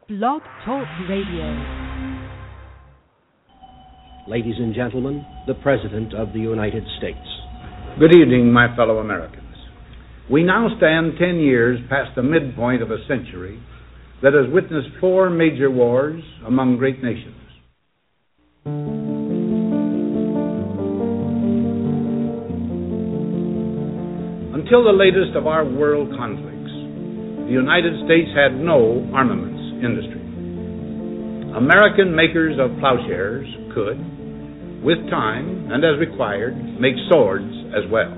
Blog Talk Radio. Ladies and gentlemen, the President of the United States. Good evening, my fellow Americans. We now stand 10 years past the midpoint of a century that has witnessed 4 major wars among great nations. Until the latest of our world conflicts, the United States had no armaments industry. American makers of plowshares could, with time and as required, make swords as well.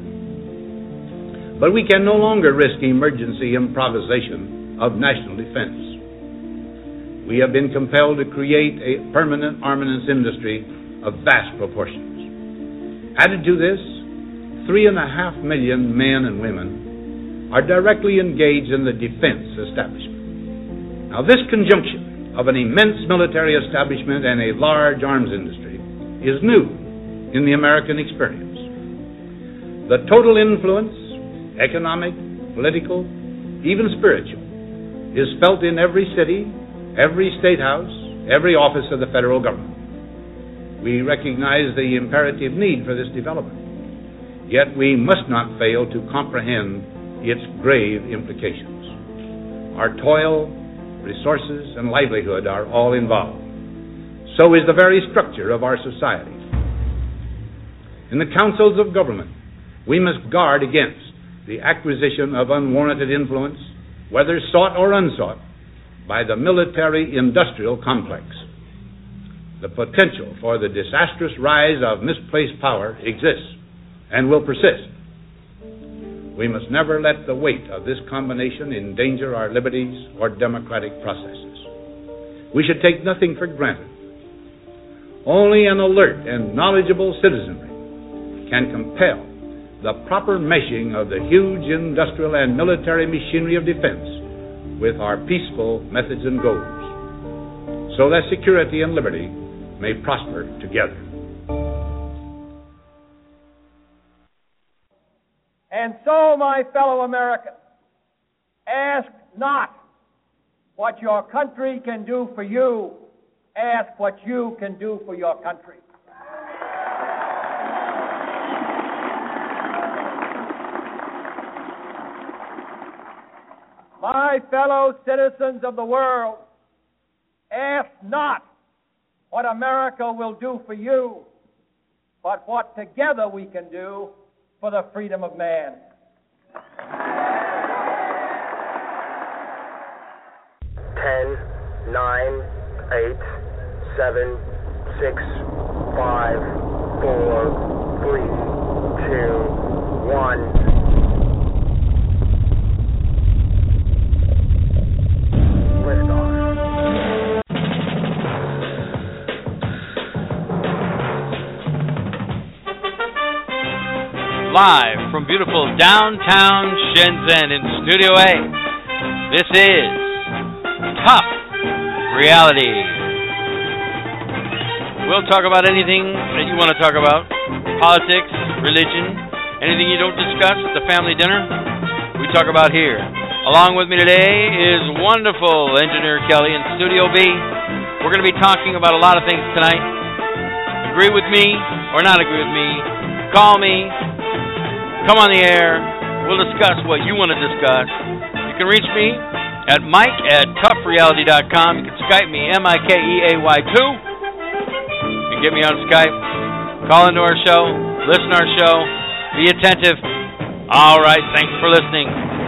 But we can no longer risk emergency improvisation of national defense. We have been compelled to create a permanent armaments industry of vast proportions. Added to this, 3.5 million men and women are directly engaged in the defense establishment. Now, this conjunction of an immense military establishment and a large arms industry is new in the American experience. The total influence, economic, political, even spiritual, is felt in every city, every state house, every office of the federal government. We recognize the imperative need for this development, yet we must not fail to comprehend its grave implications. Our toil, resources, and livelihood are all involved. So is the very structure of our society. In the councils of government, we must guard against the acquisition of unwarranted influence, whether sought or unsought, by the military-industrial complex. The potential for the disastrous rise of misplaced power exists and will persist. We must never let the weight of this combination endanger our liberties or democratic processes. We should take nothing for granted. Only an alert and knowledgeable citizenry can compel the proper meshing of the huge industrial and military machinery of defense with our peaceful methods and goals, so that security and liberty may prosper together. And so, my fellow Americans, ask not what your country can do for you, ask what you can do for your country. My fellow citizens of the world, ask not what America will do for you, but what together we can do for the freedom of man. 10, 9, 8, 7, 6, 5, 4, 3, 2, 1. Live from beautiful downtown Shenzhen in Studio A, this is Tough Reality. We'll talk about anything that you want to talk about. Politics, religion, anything you don't discuss at the family dinner, we talk about here. Along with me today is wonderful engineer Kelly in Studio B. We're going to be talking about a lot of things tonight. Agree with me or not agree with me, call me. Come on the air. We'll discuss what you want to discuss. You can reach me at Mike@toughreality.com. You can Skype me, MIKEAY2. You can get me on Skype. Call into our show. Listen to our show. Be attentive. All right. Thanks for listening.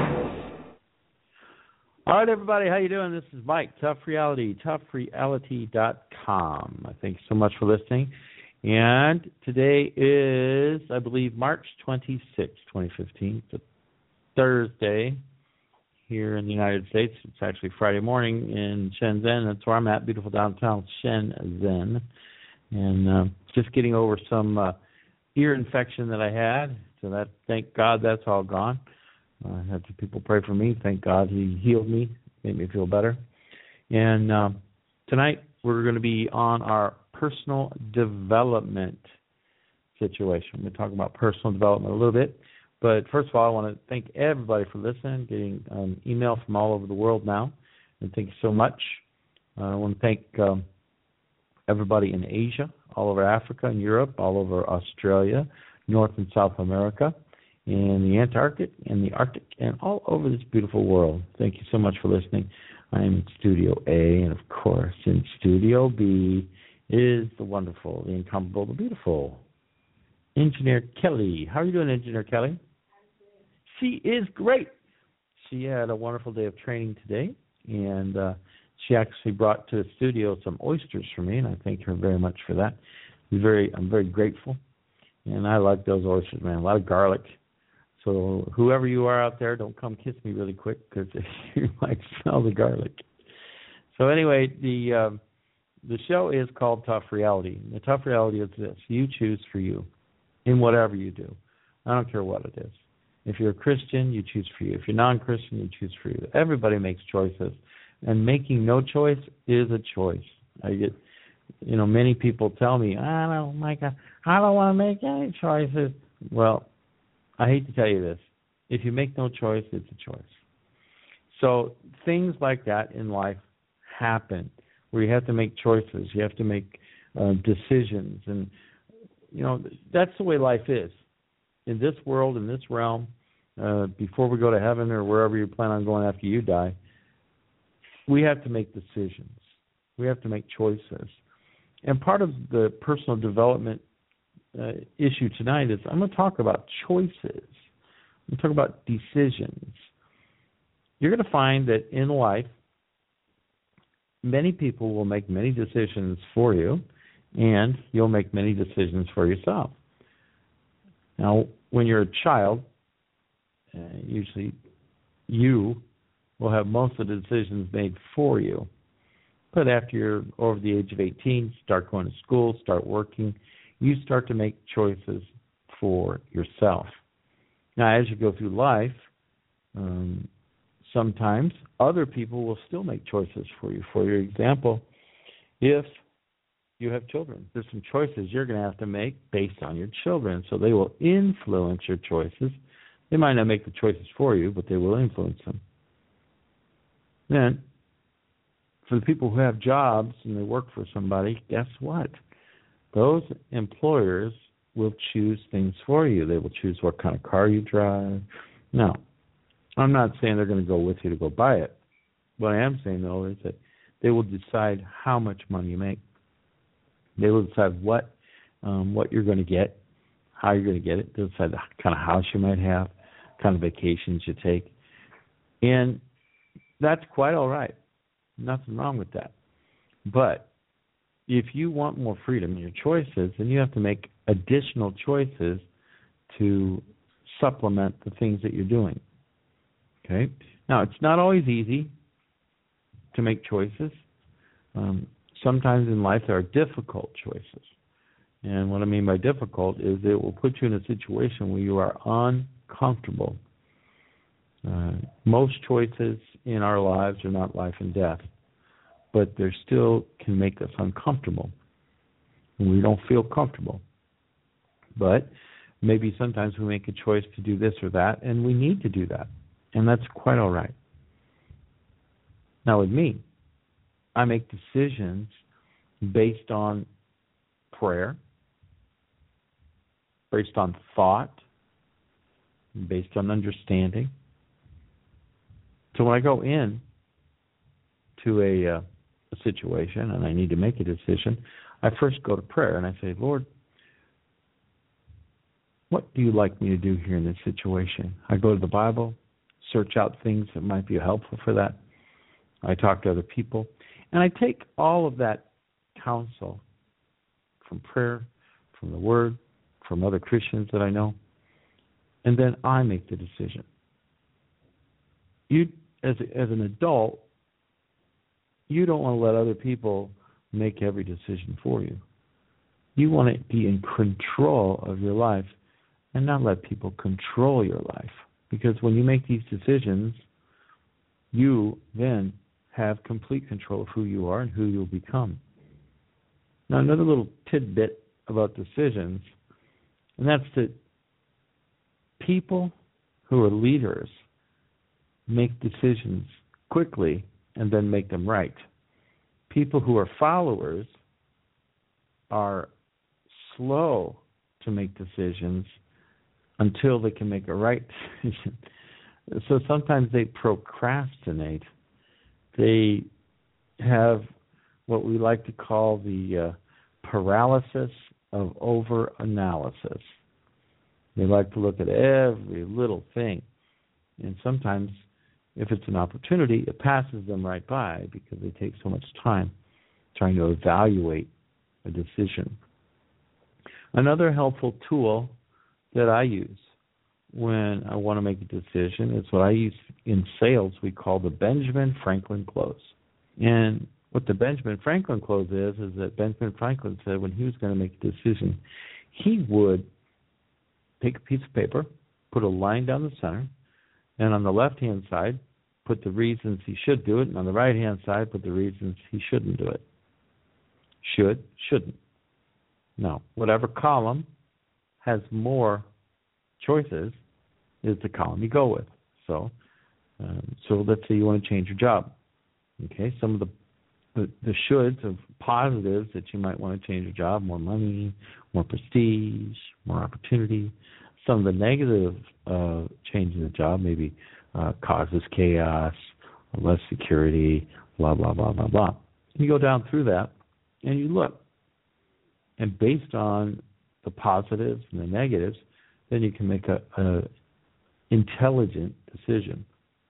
All right, everybody. How you doing? This is Mike, Tough Reality, toughreality.com. Thanks so much for listening. And today is, I believe, March 26, 2015. It's a Thursday here in the United States. It's actually Friday morning in Shenzhen. That's where I'm at, beautiful downtown Shenzhen. And just getting over some ear infection that I had. So that, thank God that's all gone. I had some people pray for me. Thank God he healed me, made me feel better. And tonight we're going to be on our personal development situation. We're talking about personal development a little bit. But first of all, I want to thank everybody for listening, getting email from all over the world now. And thank you so much. I want to thank everybody in Asia, all over Africa and Europe, all over Australia, North and South America, in the Antarctic and the Arctic, and all over this beautiful world. Thank you so much for listening. I am in Studio A, and of course, in Studio B is the wonderful, the incomparable, the beautiful Engineer Kelly. How are you doing, Engineer Kelly? She is great. She had a wonderful day of training today, and she actually brought to the studio some oysters for me, and I thank her very much for that. I'm very grateful, and I like those oysters, man. A lot of garlic. So whoever you are out there, don't come kiss me really quick because you might smell the garlic. So anyway, the show is called Tough Reality. The tough reality is this: you choose for you in whatever you do. I don't care what it is. If you're a Christian, you choose for you. If you're non-Christian, you choose for you. Everybody makes choices, and making no choice is a choice. I get, many people tell me, I don't want to make any choices. Well, I hate to tell you this. If you make no choice, it's a choice. So things like that in life happen where you have to make choices. You have to make decisions. And, that's the way life is. In this world, in this realm, before we go to heaven or wherever you plan on going after you die, we have to make decisions. We have to make choices. And part of the personal development issue tonight is I'm going to talk about choices. I'm going to talk about decisions. You're going to find that in life, many people will make many decisions for you, and you'll make many decisions for yourself. Now, when you're a child, usually you will have most of the decisions made for you. But after you're over the age of 18, start going to school, start working, you start to make choices for yourself. Now, as you go through life, sometimes other people will still make choices for you. For your example, if you have children, there's some choices you're going to have to make based on your children. So they will influence your choices. They might not make the choices for you, but they will influence them. Then, for the people who have jobs and they work for somebody, guess what? Those employers will choose things for you. They will choose what kind of car you drive. Now, I'm not saying they're going to go with you to go buy it. What I am saying, though, is that they will decide how much money you make. They will decide what you're going to get, how you're going to get it. They'll decide the kind of house you might have, kind of vacations you take. And that's quite all right. Nothing wrong with that. But if you want more freedom in your choices, then you have to make additional choices to supplement the things that you're doing. Okay? Now, it's not always easy to make choices. Sometimes in life there are difficult choices. And what I mean by difficult is it will put you in a situation where you are uncomfortable. Most choices in our lives are not life and death, but they still can make us uncomfortable. And we don't feel comfortable. But maybe sometimes we make a choice to do this or that, and we need to do that. And that's quite all right. Now with me, I make decisions based on prayer, based on thought, based on understanding. So when I go in to a situation and I need to make a decision, I first go to prayer and I say, Lord, what do you like me to do here in this situation? I go to the Bible, search out things that might be helpful for that. I talk to other people, and I take all of that counsel from prayer, from the Word, from other Christians that I know, and then I make the decision. You, as an adult, you don't want to let other people make every decision for you. You want to be in control of your life and not let people control your life. Because when you make these decisions, you then have complete control of who you are and who you'll become. Now, another little tidbit about decisions, and that's that people who are leaders make decisions quickly and then make them right. People who are followers are slow to make decisions until they can make a right decision. So sometimes they procrastinate. They have what we like to call the paralysis of over-analysis. They like to look at every little thing. And sometimes, if it's an opportunity, it passes them right by because they take so much time trying to evaluate a decision. Another helpful tool that I use when I want to make a decision is what I use in sales we call the Benjamin Franklin close. And what the Benjamin Franklin close is that Benjamin Franklin said when he was going to make a decision, he would take a piece of paper, put a line down the center, and on the left-hand side, put the reasons he should do it, and on the right-hand side, put the reasons he shouldn't do it. Should, shouldn't. Now, whatever column has more choices is the column you go with. So let's say you want to change your job. Okay, some of the shoulds of positives that you might want to change your job: more money, more prestige, more opportunity. Some of the negative changing the job maybe causes chaos, less security, blah, blah, blah, blah, blah. You go down through that and you look. And based on the positives and the negatives, then you can make a intelligent decision.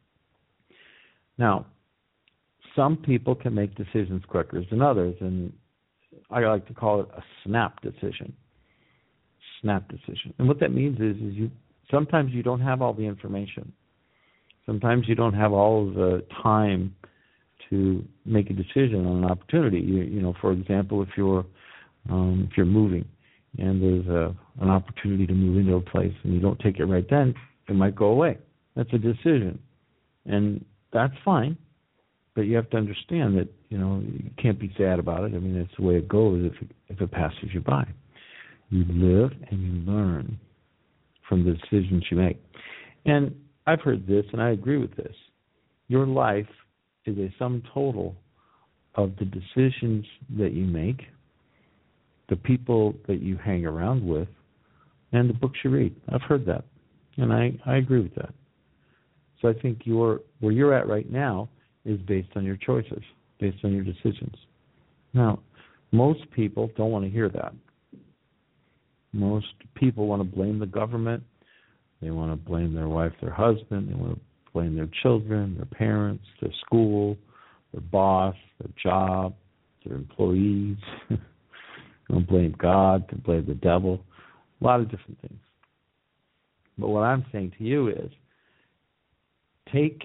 Now, some people can make decisions quicker than others, and I like to call it a snap decision. Snap decision. And what that means is sometimes you don't have all the information. Sometimes you don't have all of the time to make a decision on an opportunity. You know, for example, if you're moving and there's an opportunity to move into a place and you don't take it right then, it might go away. That's a decision, and that's fine. But you have to understand that you can't be sad about it. I mean, it's the way it goes if it passes you by. You live and you learn from the decisions you make. And I've heard this, and I agree with this. Your life is a sum total of the decisions that you make, the people that you hang around with, and the books you read. I've heard that, and I agree with that. So I think where you're at right now is based on your choices, based on your decisions. Now, most people don't want to hear that. Most people want to blame the government. They want to blame their wife, their husband. They want to blame their children, their parents, their school, their boss, their job, their employees. They want to blame God. They blame the devil. A lot of different things. But what I'm saying to you is take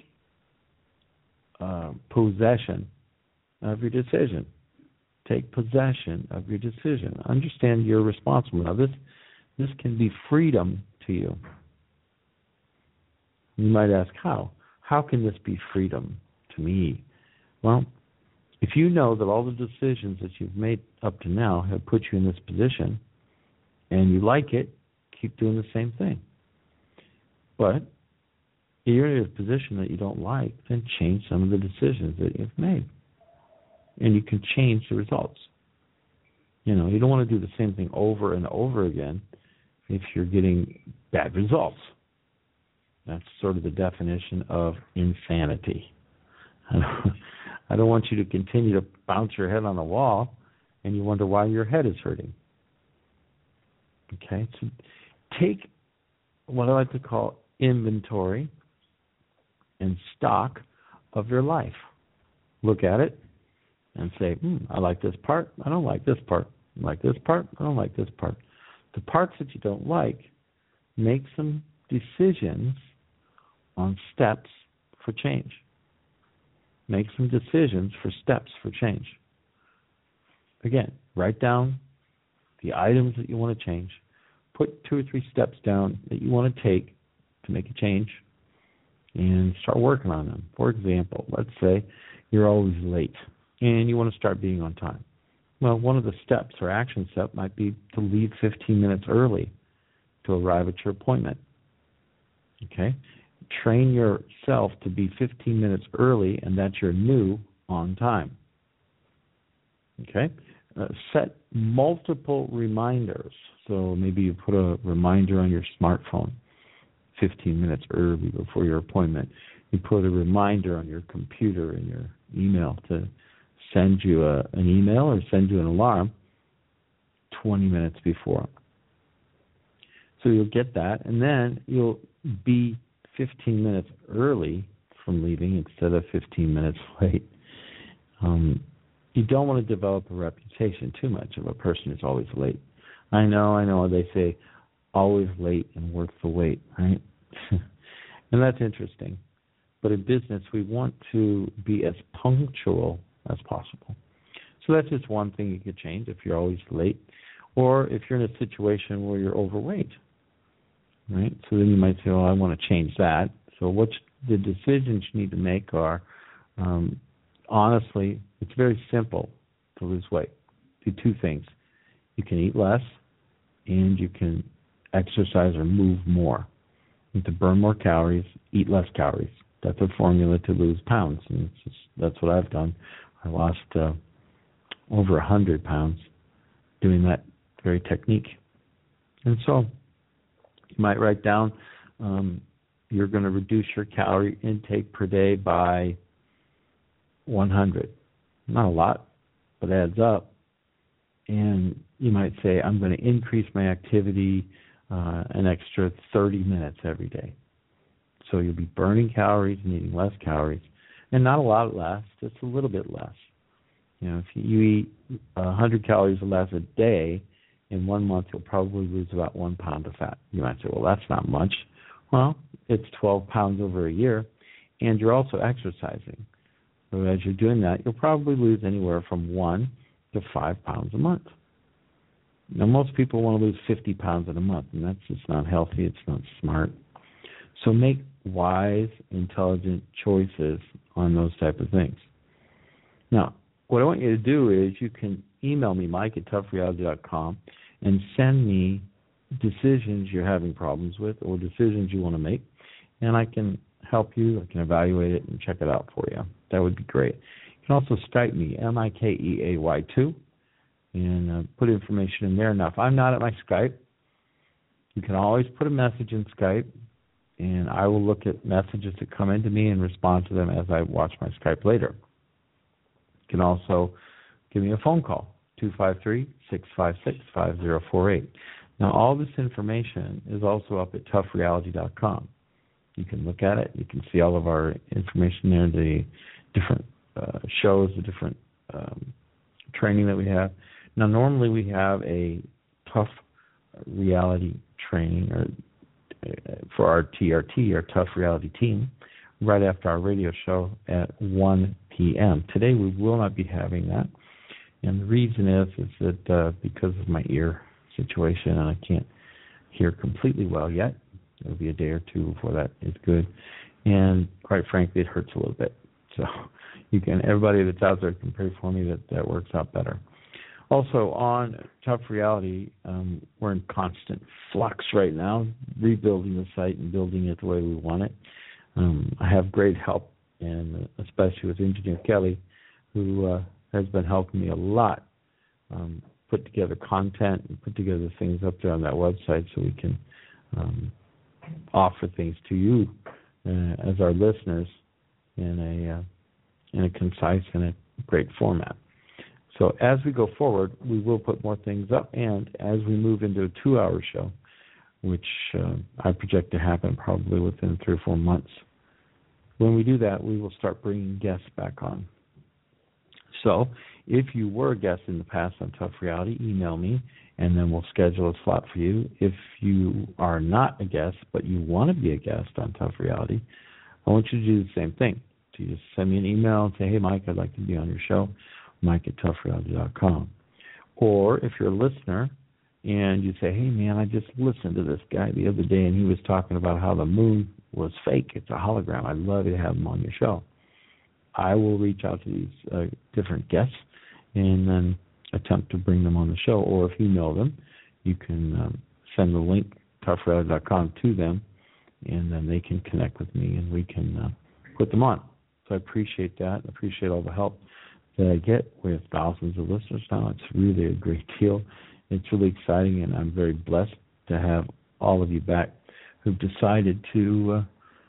possession of your decision. Take possession of your decision. Understand you're responsible. Now, this can be freedom to you. You might ask, how? How can this be freedom to me? Well, if you know that all the decisions that you've made up to now have put you in this position, and you like it, keep doing the same thing. But if you're in a position that you don't like, then change some of the decisions that you've made. And you can change the results. You don't want to do the same thing over and over again if you're getting bad results. That's sort of the definition of insanity. I don't want you to continue to bounce your head on the wall and you wonder why your head is hurting. Okay? So take what I like to call inventory and stock of your life. Look at it and say, I like this part, I don't like this part. I like this part, I don't like this part. The parts that you don't like, make some decisions on steps for change. Make some decisions for steps for change. Again, write down the items that you want to change. Put 2 or 3 steps down that you want to take to make a change and start working on them. For example, let's say you're always late and you want to start being on time. Well, one of the steps or action step might be to leave 15 minutes early to arrive at your appointment. Okay? Train yourself to be 15 minutes early, and that's your new on time. Okay? Set multiple reminders. So maybe you put a reminder on your smartphone 15 minutes early before your appointment. You put a reminder on your computer in your email to send you an email or send you an alarm 20 minutes before. So you'll get that, and then you'll be 15 minutes early from leaving instead of 15 minutes late. You don't want to develop a reputation too much of a person who's always late. I know, they say always late and worth the wait, right? And that's interesting. But in business, we want to be as punctual as possible. So that's just one thing you could change if you're always late, or if you're in a situation where you're overweight, right? So then you might say, I want to change that. So what's the decisions you need to make are, honestly, it's very simple to lose weight. Do two things. You can eat less, and you can exercise or move more. You have to burn more calories, eat less calories. That's a formula to lose pounds, and that's what I've done. I lost over 100 pounds doing that very technique. And so you might write down you're going to reduce your calorie intake per day by 100. Not a lot, but adds up. And you might say, I'm going to increase my activity an extra 30 minutes every day. So you'll be burning calories and eating less calories. And not a lot less, just a little bit less. If you eat 100 calories less a day, in 1 month you'll probably lose about 1 pound of fat. You might say, well, that's not much. Well, it's 12 pounds over a year, and you're also exercising. So as you're doing that, you'll probably lose anywhere from 1 to 5 pounds a month. Now, most people want to lose 50 pounds in a month, and that's just not healthy. It's not smart. So make wise, intelligent choices on those type of things. Now, what I want you to do is you can email me, Mike@toughreality.com, and send me decisions you're having problems with or decisions you want to make, and I can help you. I can evaluate it and check it out for you. That would be great. You can also Skype me, MikeAY2, and put information in there. Now, if I'm not at my Skype, you can always put a message in Skype, and I will look at messages that come into me and respond to them as I watch my Skype later. You can also give me a phone call, 253-656-5048. Now, all this information is also up at toughreality.com. You can look at it. You can see all of our information there, the different shows, the different training that we have. Now, normally we have a Tough Reality training for our TRT, our Tough Reality team, right after our radio show at 1 p.m. Today we will not be having that. And the reason is that because of my ear situation, and I can't hear completely well yet. It'll be a day or two before that is good. And quite frankly, it hurts a little bit. So everybody that's out there can pray for me that works out better. Also, on Tough Reality, we're in constant flux right now, rebuilding the site and building it the way we want it. I have great help, and especially with Engineer Kelly, who has been helping me a lot put together content and put together things up there on that website so we can offer things to you as our listeners in a concise and a great format. So as we go forward, we will put more things up, and as we move into a 2-hour show, which I project to happen probably within 3 or 4 months, when we do that, we will start bringing guests back on. So if you were a guest in the past on Tough Reality, email me, and then we'll schedule a slot for you. If you are not a guest, but you want to be a guest on Tough Reality, I want you to do the same thing. So you just send me an email and say, hey, Mike, I'd like to be on your show, Mike@toughreality.com. Or if you're a listener and you say, hey, man, I just listened to this guy the other day, and he was talking about how the moon was fake. It's a hologram. I'd love to have him on your show. I will reach out to these different guests and then attempt to bring them on the show. Or if you know them, you can send the link, toughreality.com, to them, and then they can connect with me and we can put them on. So I appreciate that. I appreciate all the help that I get with thousands of listeners now. It's really a great deal. It's really exciting, and I'm very blessed to have all of you back who've decided to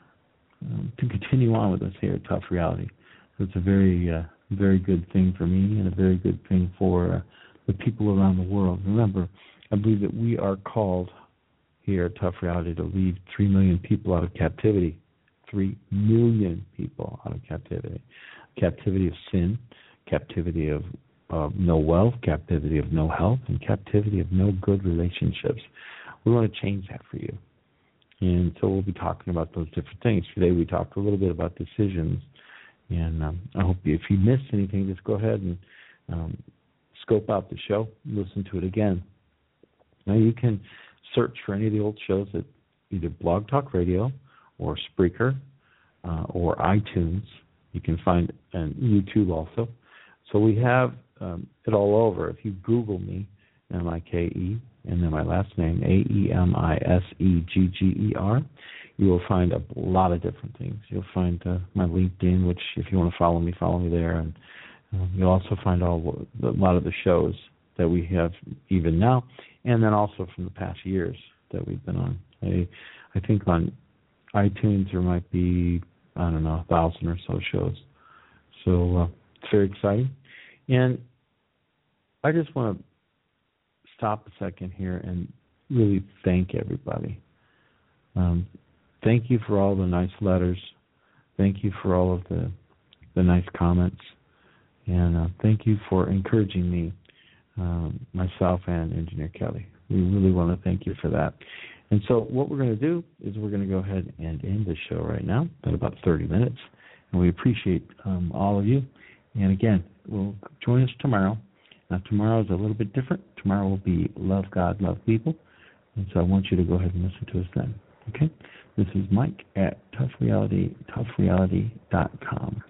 continue on with us here at Tough Reality. So it's a very good thing for me and a very good thing for the people around the world. Remember, I believe that we are called here at Tough Reality to lead 3 million people out of captivity. 3 million people out of captivity. Captivity of sin, captivity of no wealth, captivity of no health, and captivity of no good relationships. We want to change that for you. And so we'll be talking about those different things. Today we talked a little bit about decisions. And I hope if you missed anything, just go ahead and scope out the show, listen to it again. Now you can search for any of the old shows at either Blog Talk Radio or Spreaker or iTunes. You can find it on YouTube also. So we have it all over. If you Google me, M-I-K-E, and then my last name, A-E-M-I-S-E-G-G-E-R, you will find a lot of different things. You'll find my LinkedIn, which if you want to follow me there. And you'll also find a lot of the shows that we have even now, and then also from the past years that we've been on. I think on iTunes there might be, 1,000 or so shows. So it's very exciting. And I just want to stop a second here and really thank everybody. Thank you for all the nice letters. Thank you for all of the nice comments. And thank you for encouraging me, myself and Engineer Kelly. We really want to thank you for that. And so what we're going to do is we're going to go ahead and end the show right now at about 30 minutes. And we appreciate all of you. And again, we'll join us tomorrow. Now, tomorrow is a little bit different. Tomorrow will be Love God, Love People. And so I want you to go ahead and listen to us then. Okay? This is Mike at toughreality.com.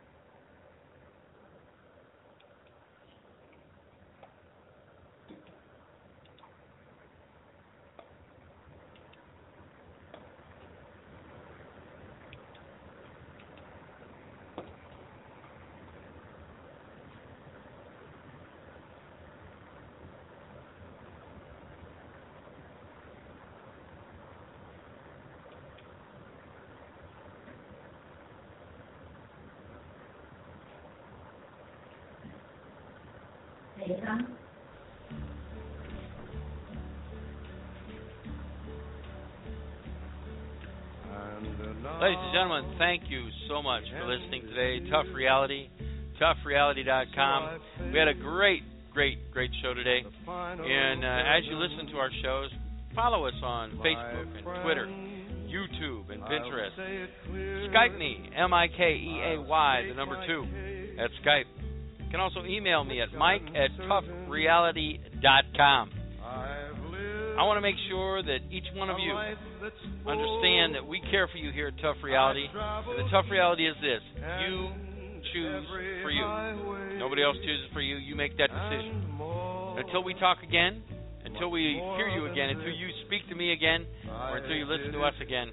Ladies and gentlemen, thank you so much for listening today. Tough Reality, toughreality.com. We had a great show today. And as you listen to our shows, follow us on Facebook and Twitter, YouTube and Pinterest. Skype me, M-I-K-E-A-Y, the number 2, at Skype. You can also email me at mike@toughreality.com. I want to make sure that each one of you understand that we care for you here at Tough Reality. And the Tough Reality is this: you choose for you. Nobody else chooses for you. You make that decision. Until we talk again, until we hear you again, until you speak to me again, or until you listen to us again,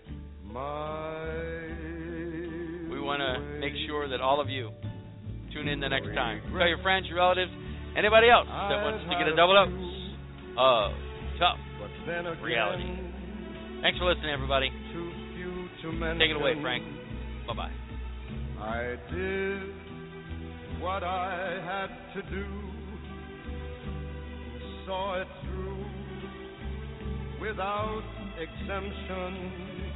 we want to make sure that all of you tune in the next time. Tell your friends, your relatives, anybody else that wants to get a double dose of Tough Reality. Thanks for listening, everybody. Take it away, Frank. Bye-bye. I did what I had to do, saw it through without exemption.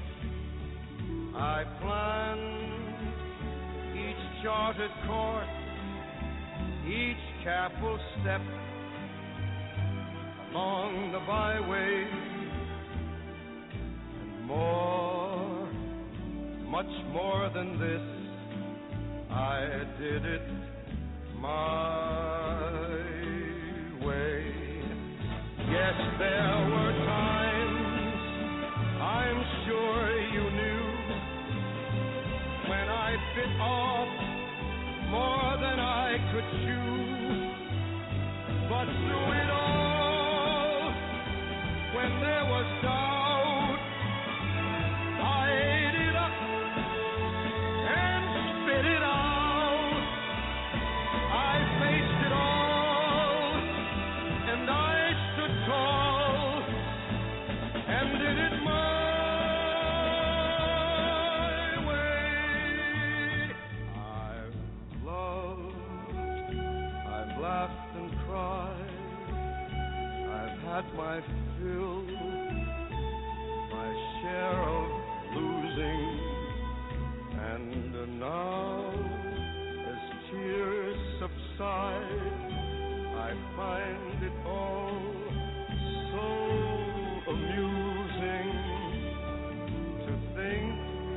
I planned each charted course, each careful step along the byway, and more, much more than this, I did it my way. Yes, there were times, I'm sure you knew, when I bit off more than I could chew, but through it all, when there was doubt, I ate it up and spit it out. I I filled my share of losing, and now as tears subside, I find it all so amusing to think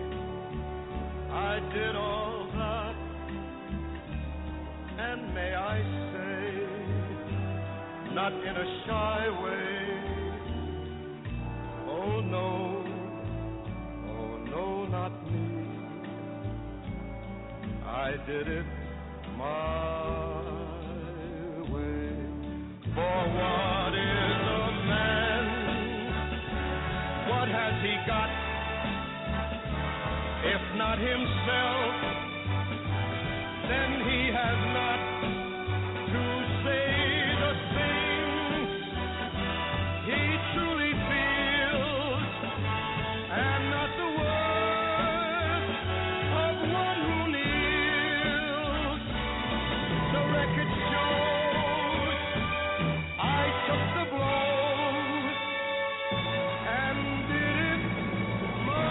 I did all that, and may I say, not in a shy way, oh no, not me, I did it my way. For what is a man? What has he got, if not himself? Then he has not to say the things he truly feels, and not the words of one who kneels. The record shows I took the blows and did it my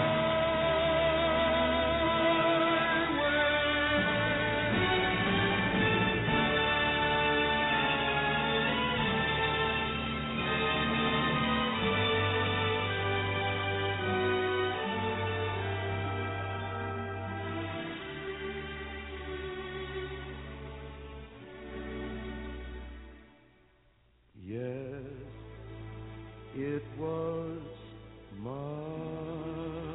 Yes, it was my